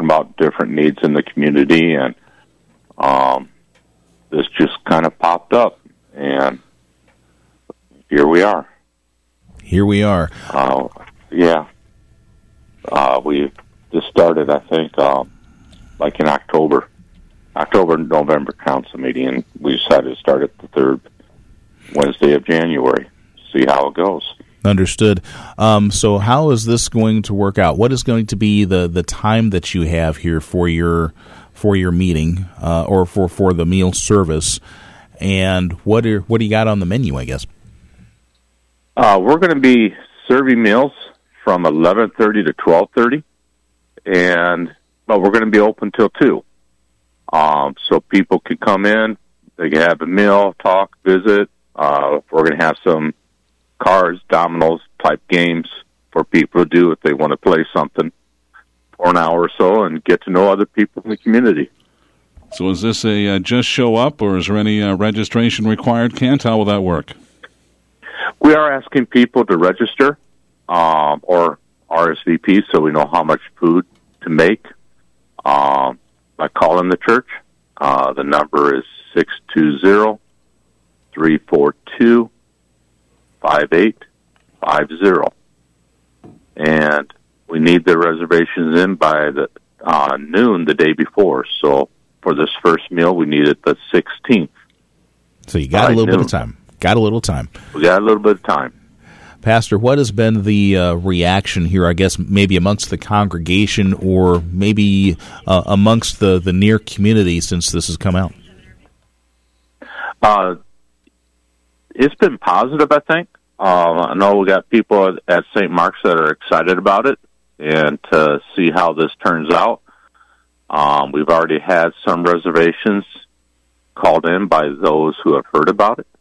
talking about different needs in the community, and this just kind of popped up, and here we are. Here we are. Yeah. We just started, I think, like in October, November council meeting, and we decided to start at the third Wednesday of January. See how it goes. Understood. So how is this going to work out? What is going to be the time that you have here for your meeting or for the meal service, and what do you got on the menu, I guess? We're going to be serving meals from 11:30 to 12:30, but we're going to be open till 2. So people can come in, they can have a meal, talk, visit. We're going to have some cards, dominoes type games for people to do if they want to play something for an hour or so and get to know other people in the community. So is this a just show up, or is there any registration required, Kent? How will that work? We are asking people to register or RSVP so we know how much food to make by calling the church. The number is 620-342-5850. And we need the reservations in by the noon the day before. So for this first meal, we need it the 16th. So you got a little bit of time. We got a little bit of time. Pastor, what has been the reaction here, I guess, maybe amongst the congregation or maybe amongst the near community since this has come out? It's been positive, I think. I know we got people at St. Mark's that are excited about it and to see how this turns out. We've already had some reservations called in by those who have heard about it.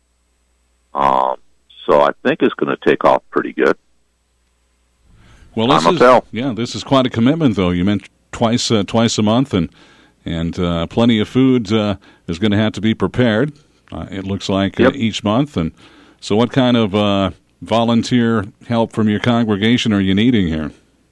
So I think it's going to take off pretty good. Well, this is quite a commitment, though. You mentioned twice a month, and plenty of food is going to have to be prepared. It looks like each month. And so, what kind of volunteer help from your congregation are you needing here?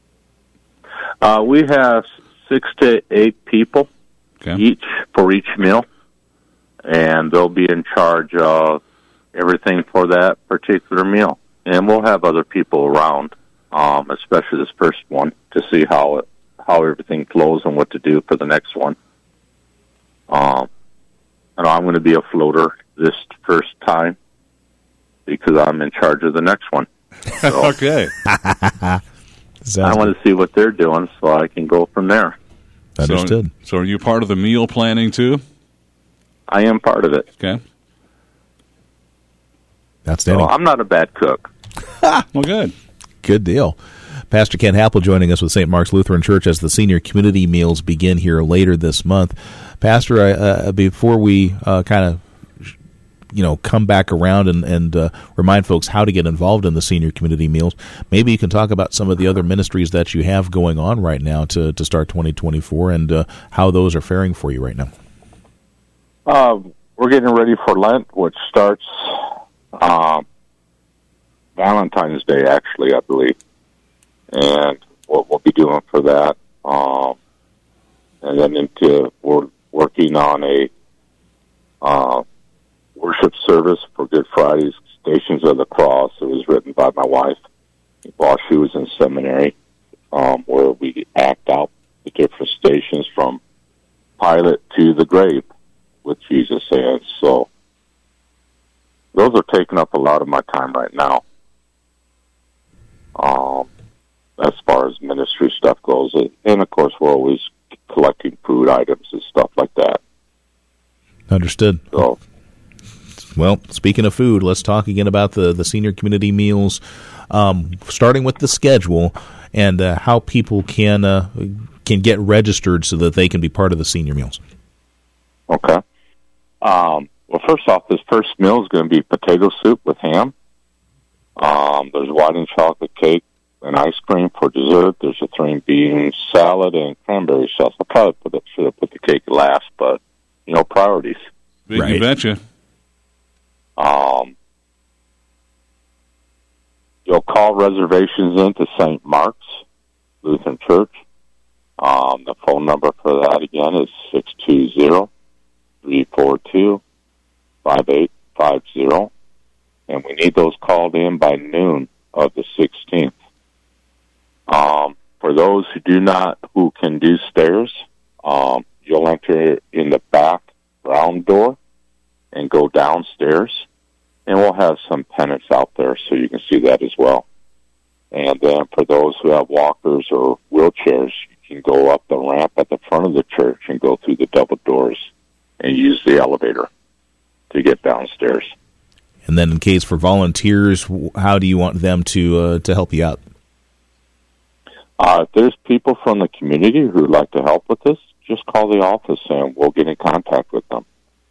We have 6 to 8 people each for each meal, and they'll be in charge of everything for that particular meal. And we'll have other people around, especially this first one, to see how everything flows and what to do for the next one. And I'm going to be a floater this first time because I'm in charge of the next one. So okay. I want to see what they're doing so I can go from there. Understood. So are you part of the meal planning too? I am part of it. Okay. Outstanding. So I'm not a bad cook. Well, good. Good deal. Pastor Ken Happel joining us with St. Mark's Lutheran Church as the senior community meals begin here later this month. Pastor, before we kind of come back around and remind folks how to get involved in the senior community meals, maybe you can talk about some of the other ministries that you have going on right now to start 2024 and how those are faring for you right now. We're getting ready for Lent, which starts Valentine's Day, actually, I believe. And what we'll be doing for that. And then we're working on a worship service for Good Friday's Stations of the Cross. It was written by my wife while she was in seminary, where we act out the different stations from Pilate to the grave with Jesus in. So those are taking up a lot of my time right now. As far as ministry stuff goes. And, of course, we're always collecting food items and stuff like that. Understood. So, well, speaking of food, let's talk again about the senior community meals, starting with the schedule and how people can get registered so that they can be part of the senior meals. Okay. Well, first off, this first meal is going to be potato soup with ham. There's white and chocolate cake and ice cream for dessert. There's a 3-bean salad and cranberry sauce. I probably should have put the cake last, but, priorities. You betcha. You'll call reservations into St. Mark's Lutheran Church. The phone number for that, again, is 620-342-5850. And we need those called in by noon of the 16th. For those who can do stairs, you'll enter in the back round door and go downstairs. And we'll have some pennants out there so you can see that as well. And then for those who have walkers or wheelchairs, you can go up the ramp at the front of the church and go through the double doors and use the elevator to get downstairs. And then in case for volunteers, how do you want them to help you out? If there's people from the community who would like to help with this, just call the office and we'll get in contact with them.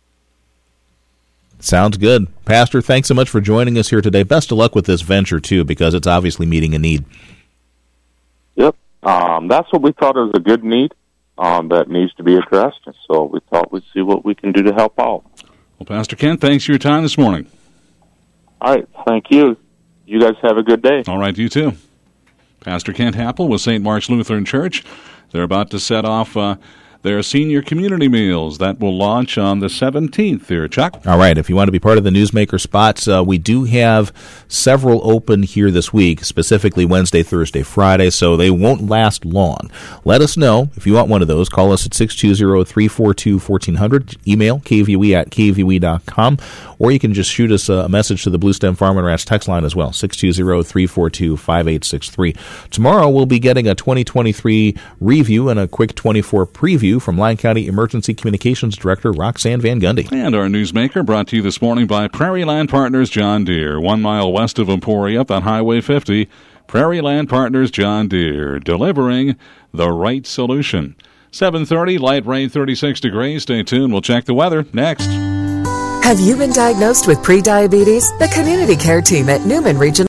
Sounds good. Pastor, thanks so much for joining us here today. Best of luck with this venture, too, because it's obviously meeting a need. Yep. That's what we thought was a good need that needs to be addressed. And so we thought we'd see what we can do to help out. Well, Pastor Kent, thanks for your time this morning. All right. Thank you. You guys have a good day. All right, you too. Pastor Kent Happel with St. Mark's Lutheran Church. They're about to set off their senior community meals. That will launch on the 17th here, Chuck. All right. If you want to be part of the Newsmaker spots, we do have several open here this week, specifically Wednesday, Thursday, Friday, so they won't last long. Let us know if you want one of those. Call us at 620-342-1400. Email kvue@kvue.com, or you can just shoot us a message to the Blue Stem Farm and Ranch text line as well, 620-342-5863. Tomorrow we'll be getting a 2023 review and a quick 24 preview from Lyon County Emergency Communications Director Roxanne Van Gundy. And our Newsmaker brought to you this morning by Prairie Land Partners John Deere, 1 mile west of Emporia up on Highway 50. Prairie Land Partners John Deere, delivering the right solution. 7:30, light rain, 36 degrees. Stay tuned. We'll check the weather next. Have you been diagnosed with prediabetes? The Community Care Team at Newman Regional